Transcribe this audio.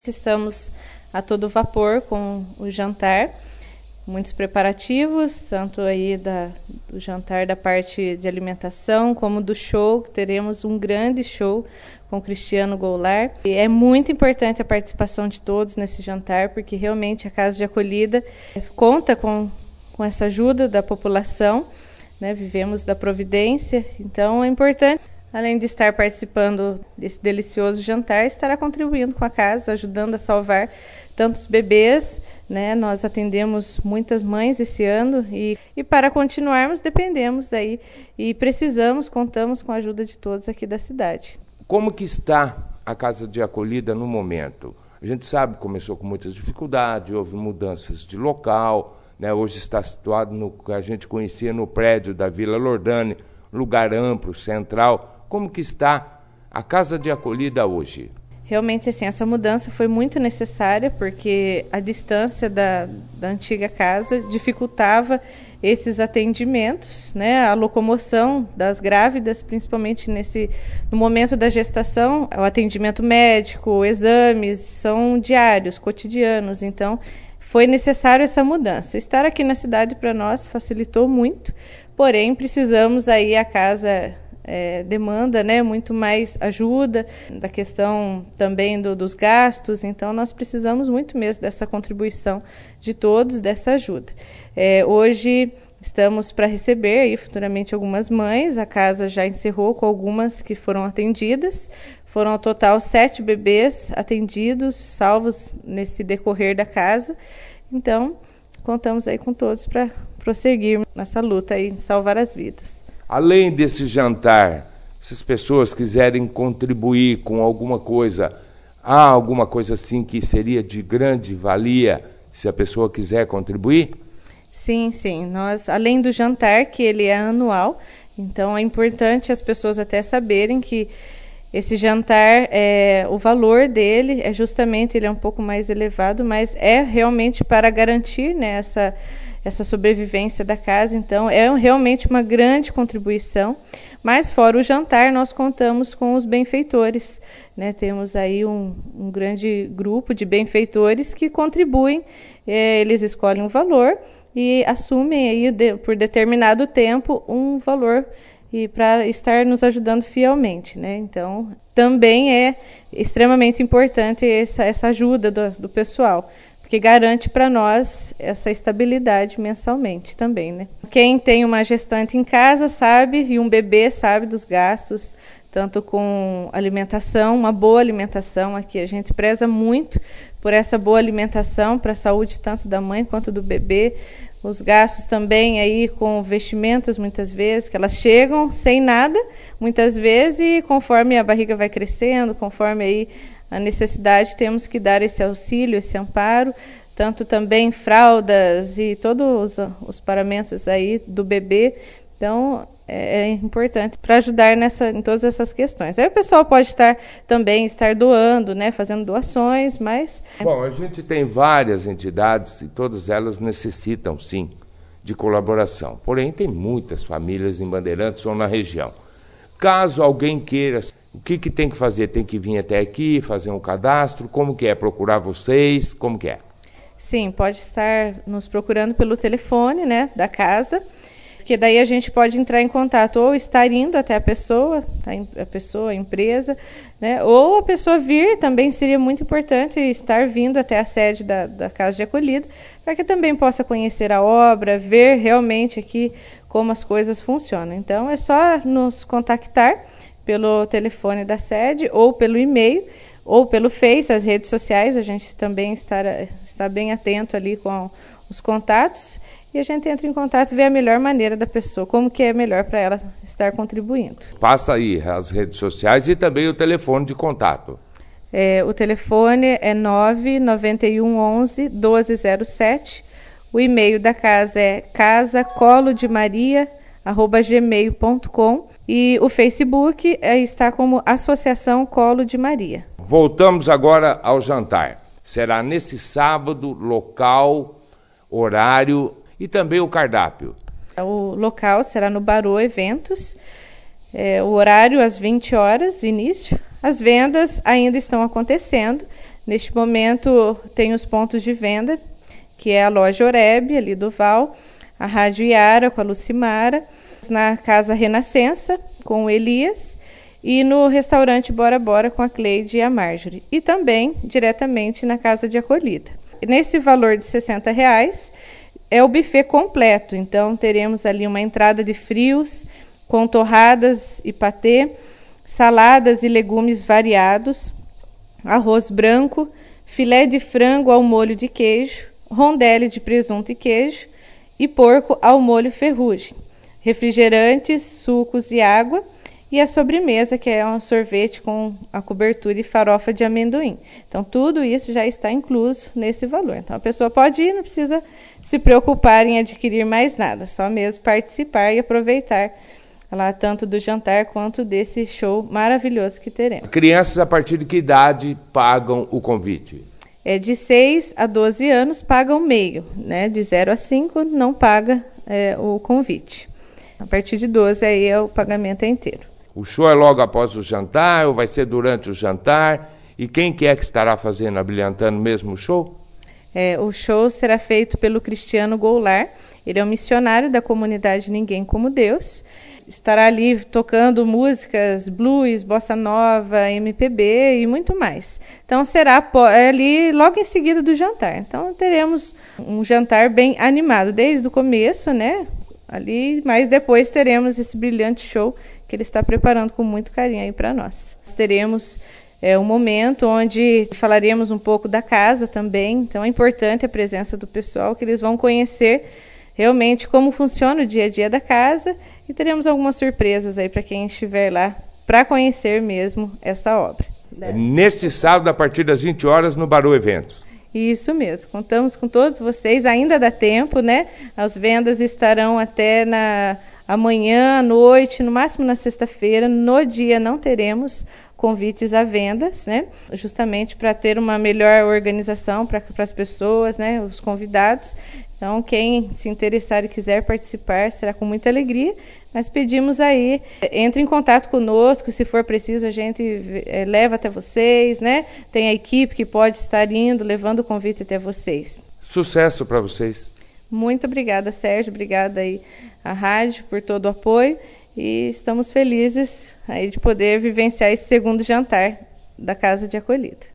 Estamos a todo vapor com o jantar, muitos preparativos, tanto aí do jantar da parte de alimentação, como do show, que teremos um grande show com o Cristiano Goulart. E é muito importante a participação de todos nesse jantar, porque realmente a Casa de Acolhida conta com essa ajuda da população, né? Vivemos da providência, então é importante. Além de estar participando desse delicioso jantar, estará contribuindo com a casa, ajudando a salvar tantos bebês, né? Nós atendemos muitas mães esse ano e para continuarmos dependemos aí e contamos com a ajuda de todos aqui da cidade. Como que está a Casa de Acolhida no momento? A gente sabe que começou com muitas dificuldades, houve mudanças de local, né? Hoje está situado no que a gente conhecia no prédio da Vila Lordane, lugar amplo, central. Como que está a Casa de Acolhida hoje? Realmente, assim, essa mudança foi muito necessária, porque a distância da antiga casa dificultava esses atendimentos, né? A locomoção das grávidas, principalmente no momento da gestação, o atendimento médico, exames, são diários, cotidianos, então foi necessário essa mudança. Estar aqui na cidade para nós facilitou muito, porém precisamos aí a casa demanda, né, muito mais ajuda, da questão também dos gastos, então nós precisamos muito mesmo dessa contribuição de todos, dessa ajuda. Hoje estamos para receber aí futuramente algumas mães, a casa já encerrou com algumas que foram atendidas, foram ao total 7 bebês atendidos, salvos nesse decorrer da casa, então contamos aí com todos para prosseguir nessa luta aí, salvar as vidas. Além desse jantar, se as pessoas quiserem contribuir com alguma coisa, há alguma coisa assim que seria de grande valia se a pessoa quiser contribuir? Sim. Nós, além do jantar, que ele é anual, então é importante as pessoas até saberem que esse jantar, o valor dele ele é um pouco mais elevado, mas é realmente para garantir, né, essa sobrevivência da casa, então é realmente uma grande contribuição, mas fora o jantar nós contamos com os benfeitores, né? Temos aí um grande grupo de benfeitores que contribuem, eles escolhem um valor e assumem aí por determinado tempo um valor e para estar nos ajudando fielmente, né? Então também é extremamente importante essa ajuda do pessoal, que garante para nós essa estabilidade mensalmente também, né? Quem tem uma gestante em casa sabe, e um bebê sabe dos gastos, tanto com alimentação, uma boa alimentação. Aqui a gente preza muito por essa boa alimentação para a saúde tanto da mãe quanto do bebê. Os gastos também aí com vestimentas, muitas vezes, que elas chegam sem nada, muitas vezes, e conforme a barriga vai crescendo, conforme aí a necessidade, temos que dar esse auxílio, esse amparo, tanto também fraldas e todos os paramentos aí do bebê. Então, é importante para ajudar em todas essas questões. Aí o pessoal pode estar doando, né, fazendo doações, mas... Bom, a gente tem várias entidades e todas elas necessitam, sim, de colaboração. Porém, tem muitas famílias em Bandeirantes ou na região. Caso alguém queira... O que tem que fazer? Tem que vir até aqui, fazer um cadastro? Como que é? Procurar vocês? Como que é? Sim, pode estar nos procurando pelo telefone, né, da casa, porque daí a gente pode entrar em contato ou estar indo até a pessoa, a empresa, né, ou a pessoa vir, também seria muito importante estar vindo até a sede da Casa de Acolhida, para que também possa conhecer a obra, ver realmente aqui como as coisas funcionam. Então, é só nos contactar pelo telefone da sede, ou pelo e-mail, ou pelo Face, as redes sociais, a gente também está bem atento ali com os contatos, e a gente entra em contato e vê a melhor maneira da pessoa, como que é melhor para ela estar contribuindo. Passa aí as redes sociais e também o telefone de contato. O telefone é 991 11 1207, o e-mail da casa é casacolodemaria@gmail.com, e o Facebook está como Associação Colo de Maria. Voltamos agora ao jantar. Será nesse sábado, local, horário e também o cardápio. O local será no Barô Eventos, o horário às 20 horas, início. As vendas ainda estão acontecendo, Neste momento tem os pontos de venda, que é a loja Oreb, ali do Val, a Rádio Iara com a Lucimara, na Casa Renascença com o Elias e no restaurante Bora Bora com a Cleide e a Marjorie. E também diretamente na Casa de Acolhida. Nesse valor de R$60 é o buffet completo, então teremos ali uma entrada de frios com torradas e patê, saladas e legumes variados, arroz branco, filé de frango ao molho de queijo, rondelli de presunto e queijo e porco ao molho ferrugem, refrigerantes, sucos e água, e a sobremesa, que é um sorvete com a cobertura e farofa de amendoim. Então, tudo isso já está incluso nesse valor. Então, a pessoa pode ir, não precisa se preocupar em adquirir mais nada, só mesmo participar e aproveitar lá tanto do jantar quanto desse show maravilhoso que teremos. Crianças a partir de que idade pagam o convite? De 6 a 12 anos pagam meio, né? De 0 a 5 não paga o convite. A partir de 12 aí o pagamento é inteiro. O show é logo após o jantar ou vai ser durante o jantar? E quem que é que estará fazendo, abrilhantando mesmo o show? O show será feito pelo Cristiano Goulart. Ele é um missionário da comunidade Ninguém Como Deus. Estará ali tocando músicas blues, bossa nova, MPB e muito mais. Então será ali logo em seguida do jantar. Então teremos um jantar bem animado desde o começo, né? Ali, mas depois teremos esse brilhante show que ele está preparando com muito carinho aí para nós. Teremos um momento onde falaremos um pouco da casa também, então é importante a presença do pessoal, que eles vão conhecer realmente como funciona o dia a dia da casa, e teremos algumas surpresas aí para quem estiver lá para conhecer mesmo esta obra. Neste sábado, a partir das 20 horas, no Baru Eventos. Isso mesmo, contamos com todos vocês, ainda dá tempo, né? As vendas estarão até amanhã, à noite, no máximo na sexta-feira. No dia não teremos convites à vendas, né? Justamente para ter uma melhor organização para as pessoas, né? Os convidados. Então, quem se interessar e quiser participar, será com muita alegria. Nós pedimos aí, entre em contato conosco, se for preciso a gente leva até vocês, né? Tem a equipe que pode estar indo, levando o convite até vocês. Sucesso para vocês. Muito obrigada, Sérgio, obrigada aí à rádio por todo o apoio, e estamos felizes aí de poder vivenciar esse segundo jantar da Casa de Acolhida.